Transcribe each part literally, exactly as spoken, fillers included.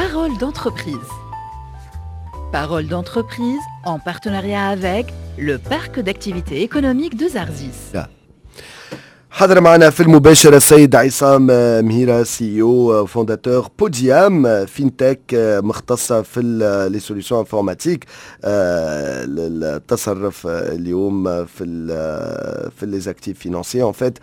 Parole d'entreprise. Parole d'entreprise en partenariat avec le parc d'activités économiques de Zarzis. حضر معنا في المباشرة السيد عصام مهيرة سي او فونداتور بوديام فينتك مختصة في لي سوليسيون انفورماتيك التصرف اليوم في ال في لي زاكتيف فينانسي ان فيت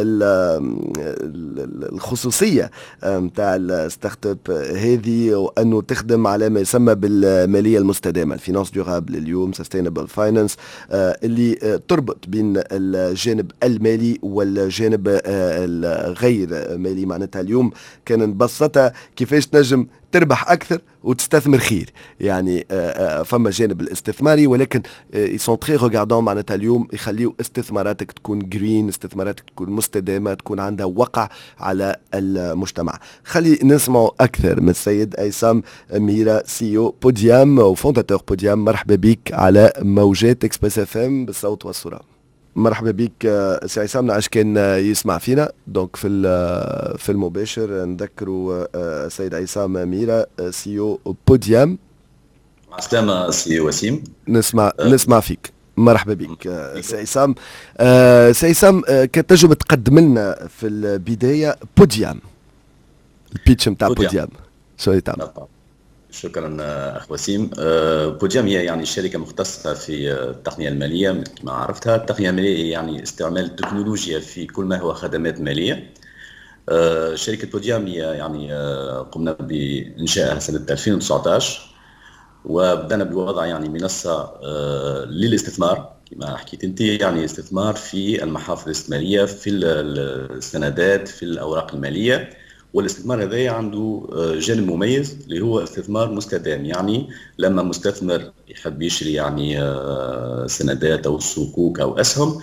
الخصوصية نتاع الستارت اب هذه وانه تخدم على ما يسمى بالمالية المستدامة الفينانس دورابل اليوم سستينبل فاينانس اللي تربط بين الجانب المالي وال الجانب الغير مالي. معناتها اليوم كان نبسطها كيفاش تنجم تربح أكثر وتستثمر خير. يعني فما جانب الاستثماري ولكن يسون تري ريغاردون معناتها اليوم يخليو استثماراتك تكون جرين، استثماراتك تكون مستدامة، تكون عندها وقع على المجتمع. خلي نسمع أكثر من السيد عصام مهيرة سي او بوديام وفونداتور بوديام. مرحبا بك على موجات اكسبريس اف ام بالصوت والصورة. مرحبا بك سي عصام. عاش كان يسمع فينا دونك في في المباشر نذكروا السيد عصام مهيرة سي او بوديام. مع السلامة سي وسيم. نسمع أه. نسمع فيك. مرحبا بك أه. سي عصام. أه. سي عصام أه. كتنجم تقدم لنا في البداية بوديام البيتش نتاع بوديام شو تعمل؟ شكرا اخ وسيم. بوديام هي يعني شركه مختصه في التقنيه الماليه مثل ما عرفتها. التقنيه الماليه هي يعني استعمال التكنولوجيا في كل ما هو خدمات ماليه. شركه بوديام هي يعني قمنا بانشائها سنه ألفين وتسعطاش وبدأنا بوضع يعني منصه للاستثمار كما حكيت انت، يعني استثمار في المحافظ الاستثماريه في السندات في الاوراق الماليه. والاستثمار هذا عنده جانب مميز اللي هو استثمار مستدام. يعني لما مستثمر يحب يشري يعني سندات او صكوك او اسهم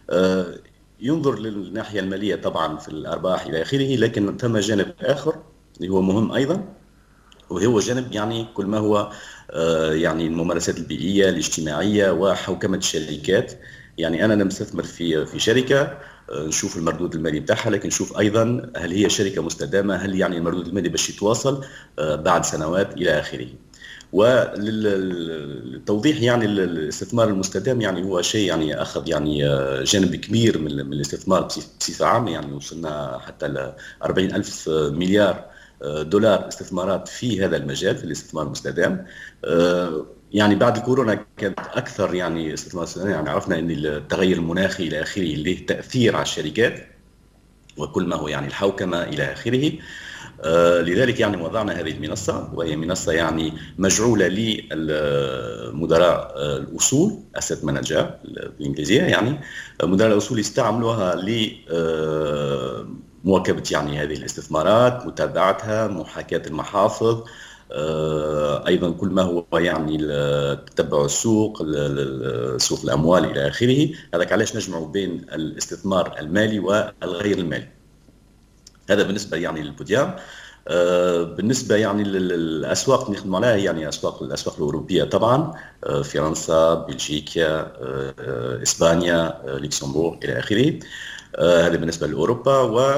ينظر للناحيه الماليه طبعا في الارباح الى اخره، لكن ثم جانب اخر اللي هو مهم ايضا وهو جانب يعني كل ما هو يعني الممارسات البيئيه الاجتماعيه وحوكمه الشركات. يعني انا مستثمر في في شركه نشوف المردود المالي بتاعها، لكن نشوف ايضا هل هي شركه مستدامه، هل يعني المردود المالي باش يتواصل بعد سنوات الى اخره. وللتوضيح يعني الاستثمار المستدام يعني هو شيء يعني اخذ يعني جانب كبير من الاستثمار بصفه عامه. يعني وصلنا حتى ل أربعين ألف مليار دولار استثمارات في هذا المجال في الاستثمار المستدام. يعني بعد الكورونا كانت اكثر يعني استثمار يعني عرفنا ان التغير المناخي الى اخره له تاثير على الشركات وكل ما هو يعني الحوكمه الى اخره. آه لذلك يعني وضعنا هذه المنصه وهي منصه يعني مجعوله للمدراء الاصول asset manager بالانجليزيه. يعني مدراء الاصول يستعملوها ل مواكبه يعني هذه الاستثمارات، متابعتها، محاكاه المحافظ، ايضا كل ما هو يعني تتبع السوق سوق الاموال الى اخره. هذاك علاش نجمعوا بين الاستثمار المالي والغير المالي. هذا بالنسبه يعني للبوديام. بالنسبه يعني للاسواق اللي نخدموا عليها يعني اسواق الاسواق الاوروبيه طبعا، فرنسا، بلجيكا، اسبانيا، لوكسمبورغ الى اخره. هذا بالنسبه لاوروبا.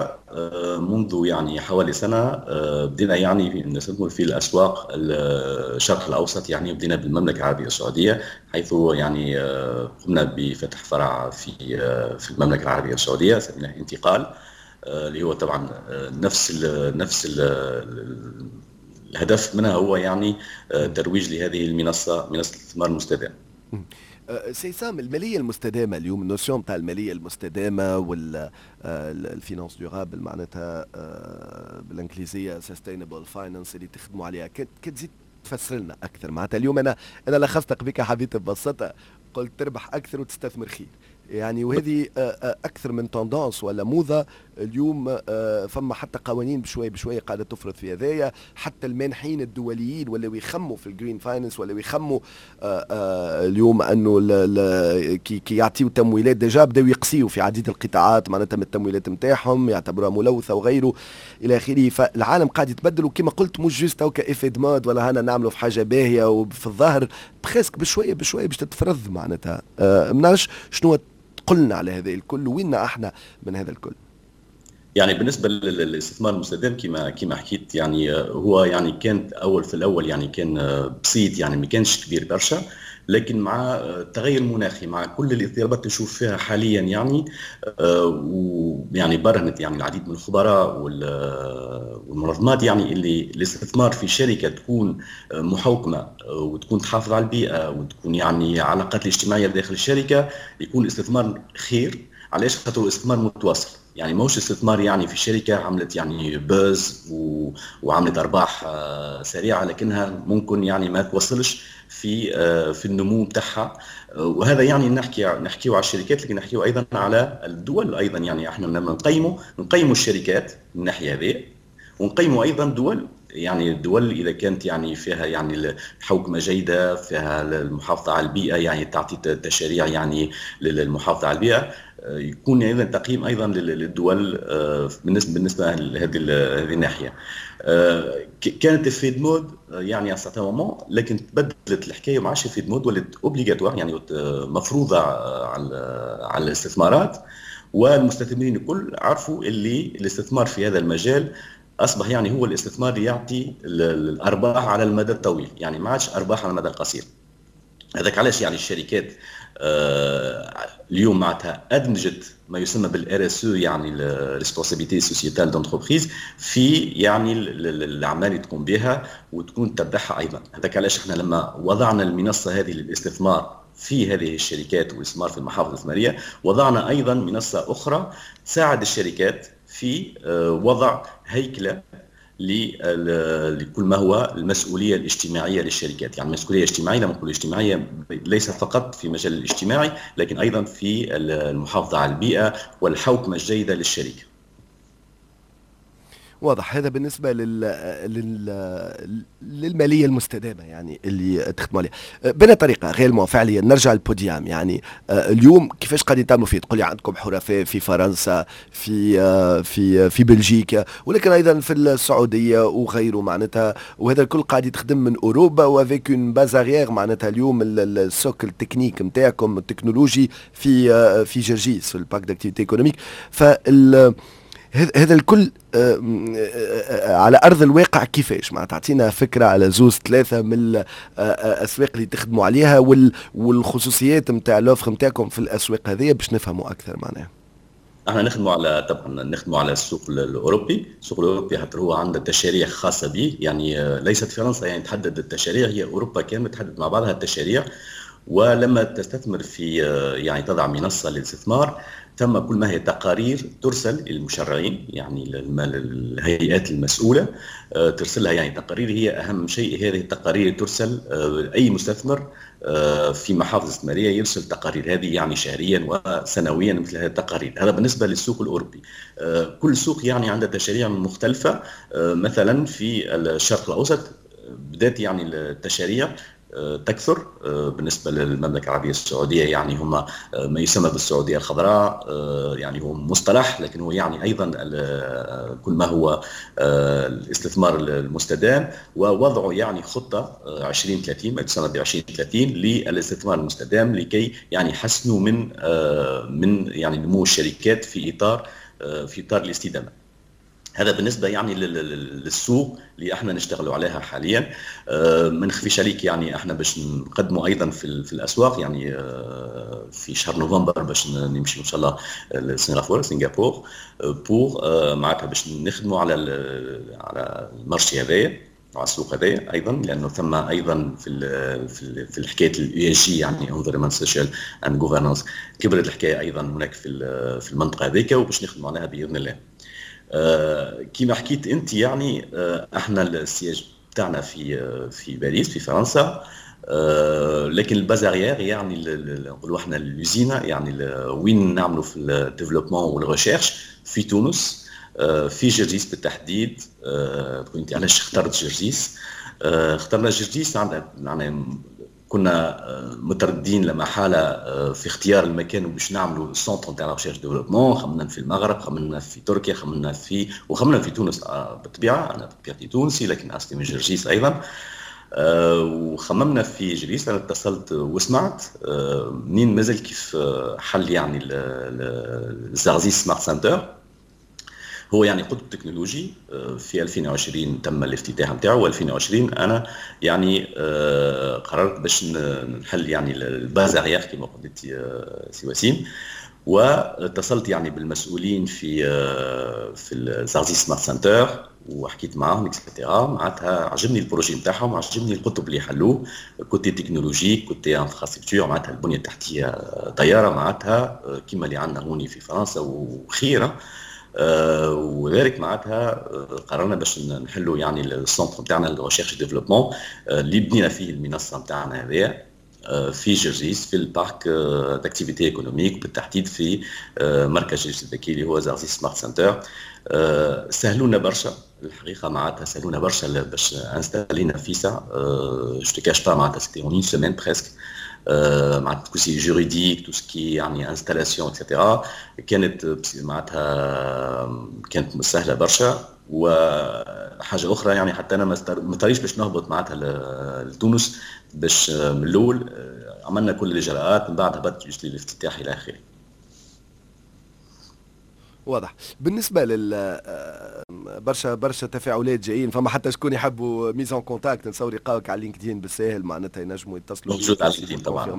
ومنذ يعني حوالي سنه بدينا يعني نستثمر في الاسواق الشرق الاوسط. يعني بدينا بالمملكه العربيه السعوديه، حيث يعني قمنا بفتح فرع في في المملكه العربيه السعوديه سميناه انتقال، اللي هو طبعا نفس ال نفس ال الهدف منها هو يعني ترويج لهذه المنصه، منصه الاستثمار المستدام. سي سام، الماليه المستدامه اليوم النوسيون تاع الماليه المستدامه والفينانس دورابل معناتها بالانجليزيه سستينبل فاينانس اللي تخدموا عليها، كتزيد تفسر لنا اكثر. معناتها اليوم انا انا لخصتك بك حبيت ببساطه قلت تربح اكثر وتستثمر خير. يعني وهذه اكثر من تندانس ولا موضه اليوم. فما حتى قوانين بشوي بشوي قاعده تفرض في هذايا. حتى المانحين الدوليين ولا يخموا في الجرين فاينانس ولا يخموا اليوم انه كي كي يعطيوا تمويلات ديجا بداوا يقسيوا في عديد القطاعات معناتها من التمويلات نتاعهم يعتبروها ملوثه وغيره الى اخره. فالعالم قاعد يتبدل وكما قلت مش جوست او كافيد مود ولا هنا نعملوا في حاجه باهيه وفي الظاهر بخسك بشويه بشويه باش تتفرض معناتها. مناش شنو قلنا على هذا الكل وين احنا من هذا الكل؟ يعني بالنسبه للاستثمار المستدام كما كما حكيت، يعني هو يعني كانت اول في الاول يعني كان بسيط، يعني ما كانش كبير برشا، لكن مع التغير المناخي، مع كل الاضطرابات اللي نشوف فيها حاليا يعني ويعني برهنت يعني العديد من الخبراء والمنظمات يعني اللي الاستثمار في شركه تكون محوكمه وتكون تحافظ على البيئه وتكون يعني على العلاقات الاجتماعيه داخل الشركه يكون استثمار خير. علاش؟ خاطر الاستثمار متواصل، يعني موش استثمار يعني في شركه عملت يعني بوز و... وعملت ارباح سريعه لكنها ممكن يعني ما توصلش في في النمو بتاعها. وهذا يعني نحكي نحكيو على الشركات، لكن نحكيو ايضا على الدول ايضا. يعني احنا لما نقيموا نقيموا الشركات من الناحيه هذه، ونقيموا ايضا دول، يعني الدول اذا كانت يعني فيها يعني حوكمه جيده، فيها المحافظه على البيئه، يعني تعطي تشريع يعني للمحافظه على البيئه، يكون ايضا تقييم ايضا للدول بالنسبه بالنسبه لهذه هذه الناحيه. كانت الفيد مود يعني على ساعتها مومون، لكن تبدلت الحكايه ما عادش الفيد مود، ولات اوبليغاتوار يعني مفروضه على على الاستثمارات. والمستثمرين الكل عرفوا اللي الاستثمار في هذا المجال اصبح يعني هو الاستثمار اللي يعطي الارباح على المدى الطويل، يعني ما عادش ارباح على المدى القصير. هذاك علاش يعني الشركات آه اليوم معناتها ادمجت ما يسمى بالار اس او، يعني الريسبونسابيلتي سوسيتال دونتربريز، في يعني الاعمال اللي تقوم بها وتكون تبعها ايضا. هذاك علاش احنا لما وضعنا المنصه هذه للاستثمار في هذه الشركات والاستثمار في المحافظ الاستثماريه، وضعنا ايضا منصه اخرى تساعد الشركات في وضع هيكله لكل ما هو المسؤوليه الاجتماعيه للشركات. يعني المسؤوليه الاجتماعيه، لما نقول اجتماعيه ليس فقط في مجال الاجتماعي، لكن ايضا في المحافظه على البيئه والحوكمه الجيده للشركه. واضح. هذا بالنسبة لل... لل... للمالية المستدامة يعني اللي تخدموا عليها. بنا طريقة غير فعليا نرجع للبوديام. يعني اليوم كيفاش قاعدين تعملوا فيه؟ تقول لي عندكم حرفاء في فرنسا، في في في بلجيكا، ولكن أيضا في السعودية وغيره معناتها، وهذا الكل قاعد يخدم من أوروبا وافيك اون باز اريير. معناتها اليوم السوك التكنيك نتاعكم التكنولوجي في في جرجيس في الباك داكتيفيتي ايكونوميك. فال هذا الكل على أرض الواقع كيفاش؟ ما تعطينا فكرة على زوز ثلاثة من الأسواق اللي تخدموا عليها والخصوصيات متاع الأوفر متاعكم في الأسواق هذه باش نفهموا أكثر معناها. احنا نخدموا على طبعا نخدموا على السوق الاوروبي. السوق الاوروبي حتى هو عنده تشاريع خاصه به، يعني ليست فرنسا يعني تحدد التشاريع، هي اوروبا كامله تحدد مع بعضها التشاريع. ولما تستثمر في يعني تضع منصه للاستثمار، ثم كل ما هي تقارير ترسل للمشرعين، يعني الهيئات المسؤوله ترسلها يعني تقارير. هي اهم شيء هذه التقارير ترسل. اي مستثمر في محافظه استثماريه يرسل تقارير هذه يعني شهريا وسنويا مثل هذه التقارير. هذا بالنسبه للسوق الاوروبي. كل سوق يعني عنده تشاريع مختلفه. مثلا في الشرق الاوسط بدات يعني التشاريع تكثر. بالنسبه للمملكه العربيه السعوديه يعني هم ما يسمى بالسعوديه الخضراء، يعني هو مصطلح لكن هو يعني ايضا كل ما هو الاستثمار المستدام، ووضعوا يعني خطه عشرين ثلاثين ما يسمى ب عشرين ثلاثين للاستثمار المستدام لكي يعني يحسنوا من من يعني نمو الشركات في اطار في اطار الاستدامه. هذا بالنسبه يعني للسوق اللي احنا نشتغلوا عليها حاليا. ما نخفيش عليك يعني احنا باش نقدموا ايضا في في الاسواق، يعني في شهر نوفمبر باش نمشي ان شاء الله لسنغافوره سنغافور بور معناتها باش نخدموا على على المارشي هذايا، على السوق هذايا ايضا، لانه ثم ايضا في في في الحكايه الاي اس جي يعني انفيرمنت سوشيال اند جوفرنانس كبرت الحكايه ايضا هناك في في المنطقه هذيك، وباش نخدموا عليها باذن الله. آه كما حكيت انت يعني آه احنا السياج بتاعنا في آه في باريس في فرنسا، آه لكن البازاريير يعني نقولوا احنا اليوزينا يعني وين نعملوا في الديفلوبمون والريشيرش في تونس، آه في جرجيس بالتحديد. آه انت علاش اخترت جرجيس؟ آه اخترنا جرجيس يعني كنا مترددين لما حالة في اختيار المكان باش نعملوا سونتر تاع ريشيرش ديفلوبمون. خممنا في المغرب، خممنا في تركيا، خممنا في وخممنا في تونس بالطبيعه، انا بطبيعتي تونسي لكن اصلي من جرجيس ايضا. وخممنا في جرجيس. انا اتصلت وسمعت منين مازال كيف حل يعني الزرزيس سمارت سنتر. هو يعني قطب تكنولوجي. في ألفين وعشرين تم الافتتاح نتاعو، و2020 انا يعني قررت باش نحل يعني البازاريير كما قلت سي وسيم، واتصلت يعني بالمسؤولين في في الزارزيس سمارت سنتر وحكيت معاهم اكسترا. معناتها عجبني البروجي نتاعهم، عجبني القطب اللي حلوه، كوتي تكنولوجيك كوتي انفراستركتور، معناتها البنيه التحتيه طياره معناتها كيما اللي عندنا هوني في فرنسا وخيره. آه وذلك معناتها قررنا باش نحلوا يعني السنتر نتاعنا للريشيرش ديفلوبمون اللي بنينا فيه المنصه نتاعنا هذه في جرجيس في البارك داكتيفيتي ايكونوميك، بالتحديد في مركز جرجيس الذكي اللي هو زارزيس سمارت سنتر. سهلونا برشا الحقيقه، معناتها سهلونا برشا باش انستالينا فيسا. جو تكاش با معناتها سيتي اون سيمين بريسك، معناتها كوسي جوريديك تو سكي يعني انستالاسيون اكسترا، كانت معناتها كانت سهله برشا. وحاجه اخرى يعني حتى انا ما اضطريتش باش نهبط معناتها لتونس باش من الاول عملنا كل الاجراءات، من بعد هبطت جوست للافتتاح الى اخره. واضح. بالنسبه لل برشا برشا تفاعلات جايين، فما حتى شكون يحبوا ميزون كونتاكت نصور يلقاوك على لينكدين بالساهل، معناتها ينجموا يتصلوا موجود على لينكدين طبعا.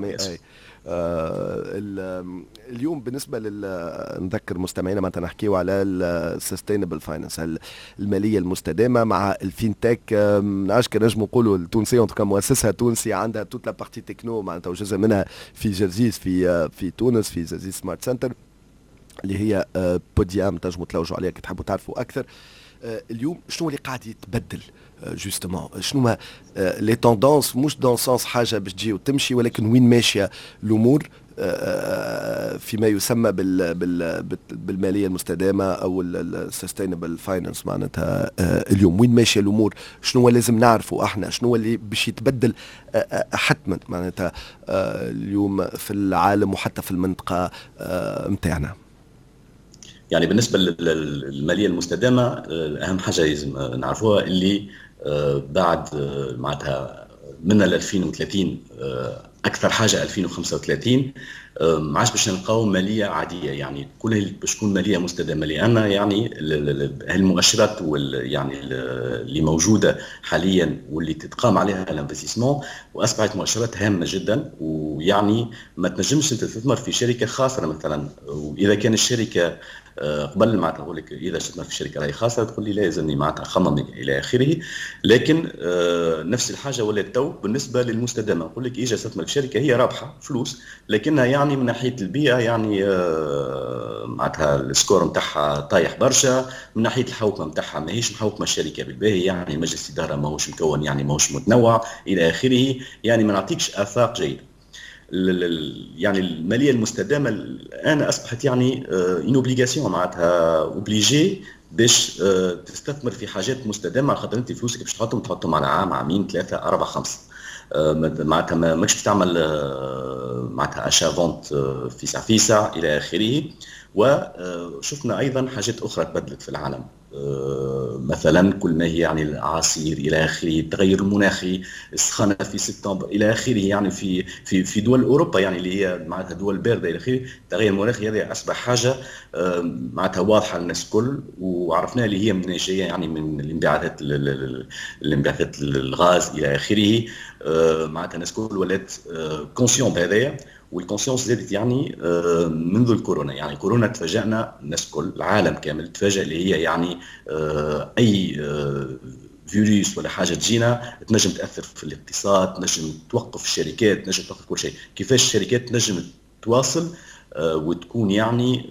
آه اليوم بالنسبه لل نذكر مستمعينا معناتها نحكيو على السستينبل فاينانس، الماليه المستدامه مع الفينتك. نعرفش كان نجموا نقولوا التونسيه انت كمؤسسها تونسي عندها توت لا بارتي تكنو معناتها وجزء منها في جرجيس في في تونس في زرزيس سمارت سنتر اللي هي بوديام، تنجموا تلوجوا عليها كي تحبوا تعرفوا اكثر. اليوم شنو اللي قاعد يتبدل جوستومون؟ شنو لي توندونس؟ مش دون سونس حاجه باش تجي وتمشي، ولكن وين ماشيه الامور فيما يسمى بال بال بالماليه المستدامه او السستينبل فاينانس معناتها اليوم وين ماشيه الامور؟ شنو لازم نعرفوا احنا؟ شنو اللي باش يتبدل حتما معناتها اليوم في العالم وحتى في المنطقه نتاعنا؟ يعني بالنسبه للماليه المستدامه اهم حاجه لازم نعرفوها اللي بعد معناتها من ألفين وثلاثين اكثر حاجه ألفين وخمسة وثلاثين ما عادش باش نلقاو ماليه عاديه، يعني كلها باش تكون ماليه مستدامه، لان يعني المؤشرات يعني اللي موجوده حاليا واللي تتقام عليها الانفستيسمون واصبحت مؤشرات هامه جدا. ويعني ما تنجمش تستثمر في شركه خاسره مثلا، واذا كان الشركه قبل معناتها نقول لك اذا استثمر في شركه راهي خاصه تقول لي لازمني معناتها خمم الى اخره، لكن نفس الحاجه ولات تو بالنسبه للمستدامه، نقول لك اجى استثمر في شركه هي رابحه فلوس، لكنها يعني من ناحيه البيئه يعني معناتها السكور نتاعها طايح برشا، من ناحيه الحوكمه نتاعها ماهيش محوكمه الشركه بالباهي، يعني مجلس الاداره ماهوش مكون يعني ماهوش متنوع الى اخره، يعني ما نعطيكش افاق جيده. يعني الماليه المستدامه الان اصبحت يعني ان اوبليغاسيون معناتها اوبليجي باش تستثمر في حاجات مستدامه، خاطر انت فلوسك باش تحطهم تحطهم على عام عامين ثلاثه اربعه خمسه، معناتها ماكش تعمل معناتها اشا فونت فيسع فيسع الى اخره. وشفنا ايضا حاجات اخرى تبدلت في العالم، مثلا كل ما هي يعني الاعاصير الى اخره، التغير المناخي، السخانه في سبتمبر الى اخره، يعني في في في دول اوروبا يعني اللي هي معناتها دول بارده الى اخره، التغير المناخي هذا اصبح حاجه معناتها واضحه للناس الكل، وعرفناها اللي هي من جايه يعني من الانبعاثات الانبعاثات الغاز الى اخره، معناتها الناس الكل ولات كونسيون بهذايا، والكونسيونس زادت يعني منذ الكورونا. يعني كورونا تفاجأنا الناس كل العالم كامل تفاجأ اللي هي يعني أي فيروس ولا حاجة تجينا تنجم تأثر في الاقتصاد، تنجم توقف الشركات، تنجم توقف كل شيء. كيفاش الشركات تنجم تواصل وتكون يعني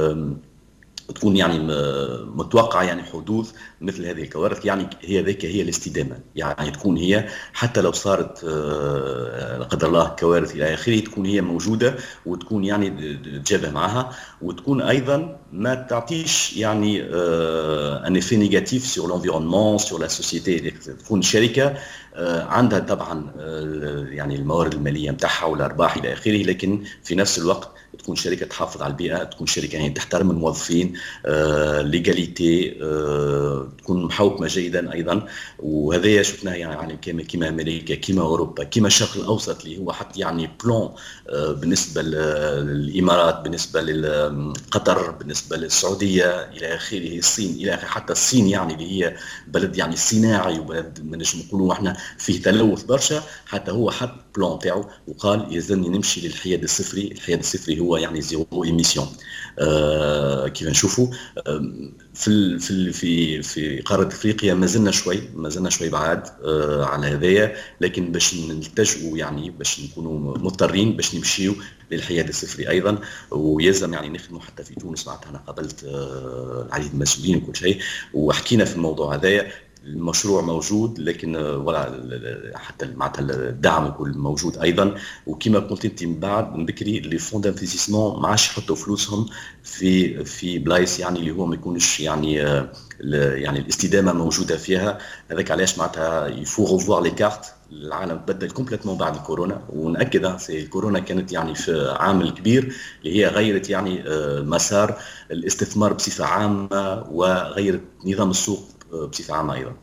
تكون يعني متوقع يعني حدوث مثل هذه الكوارث، يعني هي ذيك هي الاستدامه، يعني تكون هي حتى لو صارت لا قدر الله كوارث الى اخره تكون هي موجوده، وتكون يعني تجابه معها، وتكون ايضا ما تعطيش يعني ان افي نيجاتيف سور لونفيرونمون سور لا سوسيتي. تكون شركه عندها طبعا يعني الموارد الماليه نتاعها والارباح الى اخره، لكن في نفس الوقت تكون شركه تحافظ على البيئه، تكون شركه يعني تحترم الموظفين، آه ليغاليتي، آه تكون محوكمه جيدا ايضا. وهذا شفناه يعني كما كما امريكا، كما اوروبا، كما الشرق الاوسط اللي هو حتى يعني بلان آه بالنسبه للامارات، بالنسبه لقطر، بالنسبه للسعوديه الى اخره، الصين الى اخره. حتى الصين يعني اللي هي بلد يعني صناعي وبلد ما نجم نقولوا احنا فيه تلوث برشا، حتى هو حط بلان تاعو وقال يلزمني نمشي للحياد الصفري. الحياد الصفري هو يعني زيرو ايميسيون. آه كيف نشوفوا آه في في في في قاره افريقيا ما زلنا شوي ما زلنا شوي بعاد آه على هذايا، لكن باش نلتجئوا يعني باش نكونوا مضطرين باش نمشيوا للحياد الصفري ايضا. ويلزم يعني نخدموا حتى في تونس. معناتها انا قابلت آه العديد من المسؤولين وكل شيء وحكينا في الموضوع هذايا. المشروع موجود، لكن ولا حتى معناتها الدعم يكون موجود ايضا. وكما قلت انت من بعد من بكري لي فون دانفستيسمون ما عادش يحطوا فلوسهم في في بلايص يعني اللي هو ما يكونش يعني يعني الاستدامه موجوده فيها. هذاك علاش معناتها يفو ريفوار لي كارت. العالم بدل كومبليتمون بعد الكورونا، ونأكد سي الكورونا كانت يعني في عامل كبير اللي هي غيرت يعني مسار الاستثمار بصفه عامه وغيرت نظام السوق بصفه عامه ايضا.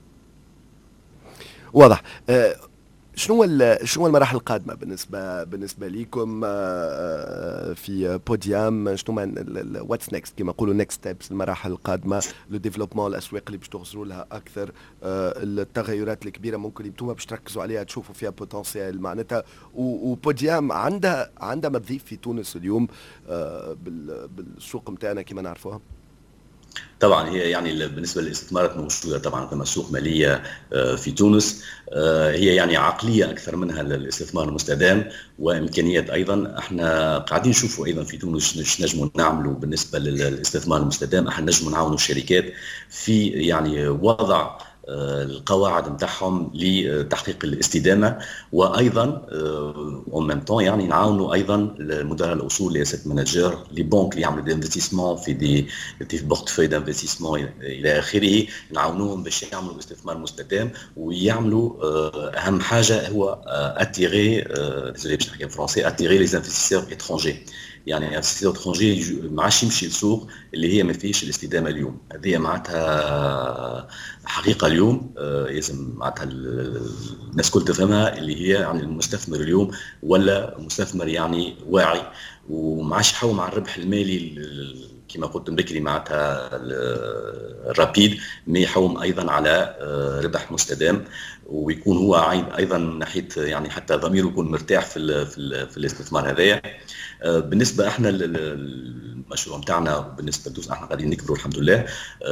واضح. أه شنو شنو المراحل القادمه بالنسبه بالنسبه لكم في بوديام؟ شنو واتس نيكست كما نقولوا نيكست ستيبس، المراحل القادمه، لو ديفلوبمون، الاسواق اللي باش تغزروا لها اكثر، التغيرات الكبيره ممكن انتم باش تركزوا عليها تشوفوا فيها بوتنسيال معناتها. وبوديام عندها عندها ما تضيف في تونس اليوم بالسوق نتاعنا كما نعرفوها؟ طبعا هي يعني بالنسبه للاستثمارات موجوده طبعا كما سوق ماليه في تونس. هي يعني عقليه اكثر منها الاستثمار المستدام وامكانيات ايضا. احنا قاعدين نشوفوا ايضا في تونس ايش نجموا نعملوا بالنسبه للاستثمار المستدام. احنا نجموا نعاونوا الشركات في يعني وضع القواعد نتاعهم لتحقيق الاستدامه، وايضا اون ميم طون يعني نعاونوا ايضا مدراء الاصول لي اسيت مانجر لي بنك اللي يعملوا دي انفستيسمون في دي دي بورتفوي دانفستيسمون الى اخره، نعاونوهم باش يعملوا استثمار مستدام ويعملوا اهم حاجه هو اتيري ديزولي باش نحكي فرونسي اتيري لي انفستيسور اترونجي. يعني انفستيسور اترونجي ما عادش يمشي لسوق اللي هي ما فيش الاستدامه اليوم. هذه معناتها حقيقه اليوم لازم معناتها الناس الكل تفهمها، اللي هي يعني المستثمر اليوم ولا مستثمر يعني واعي وما عادش يحوم على الربح المالي كما قلت بكري معناتها الرابيد، ما يحوم ايضا على ربح مستدام ويكون هو ايضا ناحيه يعني حتى ضميره يكون مرتاح في ال في, ال في الاستثمار هذايا. بالنسبه احنا المشروع نتاعنا بالنسبه لدوس احنا قاعدين نكبروا الحمد لله،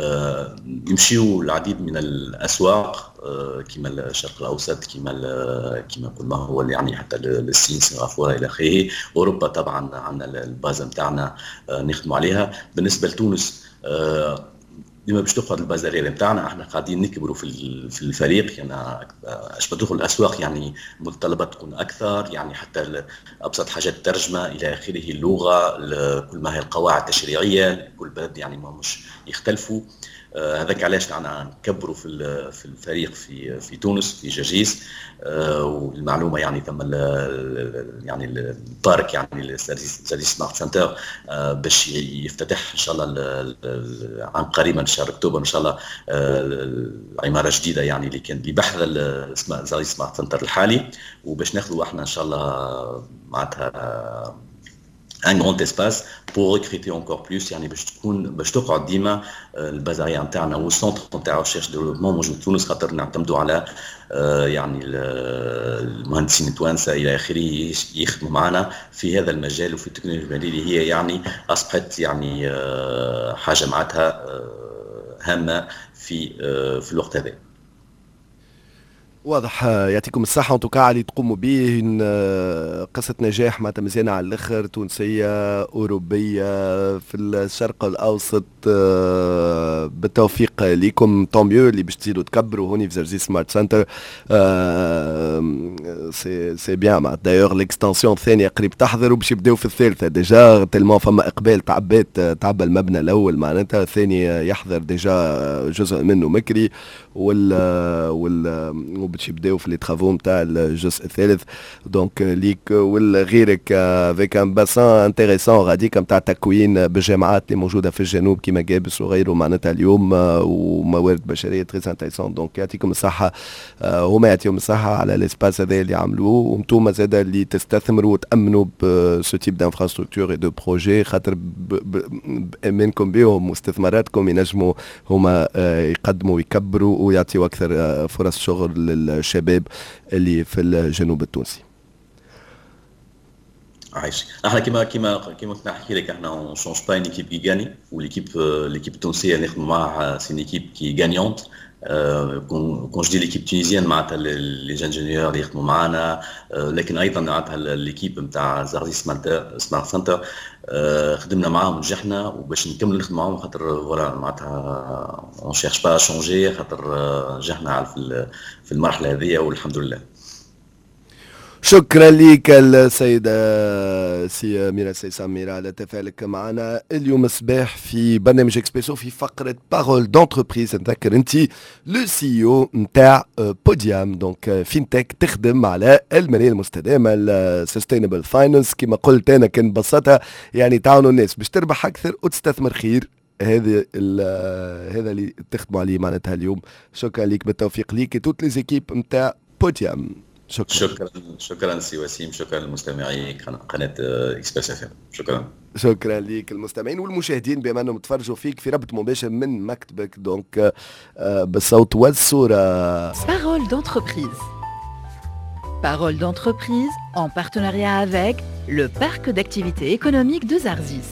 يمشيوا العديد من الاسواق كما الشرق الاوسط، كما كما كل ما هو يعني حتى الصين، سنغافوره الى اخره. اوروبا طبعا عندنا البازه نتاعنا نخدموا عليها. بالنسبه لتونس ديما باش تقعد البازاريه نتاعنا، احنا قاعدين نكبروا في في الفريق يعني اش بدخل الاسواق يعني متطلبات تكون اكثر، يعني حتى ابسط حاجات الترجمه الى اخره، اللغه، كل ما هي القواعد التشريعيه كل بلد يعني ما مش يختلفوا. هذاك علاش احنا نكبروا في في الفريق في في تونس في جرجيس. والمعلومه يعني ثم يعني البارك يعني جرجيس سمارت سنتر باش يفتتح ان شاء الله عام قريبا شهر اكتوبر ان شاء الله عماره جديده يعني اللي كان اللي بحث اسمها جرجيس سمارت سنتر الحالي، وباش ناخذوا احنا ان شاء الله معناتها ان غراند اسباس بور ريكريتي انكور بلوس، يعني باش تكون باش تقعد ديما البازاريه نتاعنا والسونتر نتاع ريشيرش ديفلوبمون موجود في تونس، خاطر نعتمدوا على يعني المهندسين التوانسه الى اخره يخدموا معنا في هذا المجال وفي التكنولوجيا الماليه اللي هي يعني اصبحت يعني حاجه معناتها هامه في في الوقت هذا. واضح. يعطيكم الصحة وانتو اللي تقوموا به قصة نجاح معناتها مزيانة على الآخر، تونسية أوروبية في الشرق الأوسط، بالتوفيق لكم. طوميو اللي باش تزيدوا تكبروا هوني في جرجيس سمارت سنتر. سي سي بيان معناتها دايوغ ليكستنسيون الثانية قريب تحضر وباش يبداو في الثالثة ديجا تلمون فما إقبال تعبات تعبى المبنى الأول معناتها، الثاني يحضر ديجا جزء منه مكري وال وال وباش يبداو في لي ترافو نتاع الجزء الثالث. دونك ليك والغيرك افيك ان باسان انتيريسون غاديك نتاع تكوين بالجامعات اللي موجوده في الجنوب كيما جابس وغيره معناتها اليوم، وموارد بشريه تري انتيريسون. دونك يعطيكم الصحه، هما يعطيهم الصحه على الاسباس هذا اللي عملوه، وانتم زاد اللي تستثمروا وتامنوا بسو تيب دانفراستركتور اي دو بروجي، خاطر بامانكم بهم واستثماراتكم ينجموا هما يقدموا ويكبروا ويعطيوا اكثر فرص شغل للشباب اللي في الجنوب التونسي. عايش احنا كيما كيما كيما كنت نحكي لك، احنا اون شونج با اون ايكيب كي غاني، وليكيب ليكيب التونسيه نخدموا معاها سي ايكيب كي غانيونت. كون جو دي ليكيب تونيزيان معناتها لي جانجينيور اللي يخدموا معنا، لكن ايضا معناتها ليكيب نتاع زارزيس سمارت سنتر خدمنا معاهم نجحنا، وباش نكملوا نخدموا معاهم خاطر فوالا معناتها اون شيرش با شونجي، خاطر نجحنا في المرحله هذه والحمد لله. شكرا لك السيدة سي ميرا سي سميرة على تفاعلك معنا اليوم الصباح في برنامج اكسبريسو في فقرة بارول دونتربريز. نذكر انت لو سي او نتاع بوديام، دونك فينتك تخدم على المالية المستدامة، السستينبل فاينانس. كما قلت انا كان ببساطة يعني تعاونوا الناس باش تربح اكثر وتستثمر خير. هذا هذا اللي تخدموا عليه معناتها اليوم. شكرا لك، بالتوفيق ليك توت لي زيكيب نتاع بوديام. شكرا شكرا شكرا سي وسيم، شكرا للمستمعي قناه اكسبريس اف ام. شكرا شكرا ليك المستمعين والمشاهدين بما انهم تفرجوا فيك في ربط مباشر من مكتبك، دونك بالصوت والصوره. Parole d'entreprise. Parole d'entreprise en partenariat avec le parc d'activités économiques de Zarzis.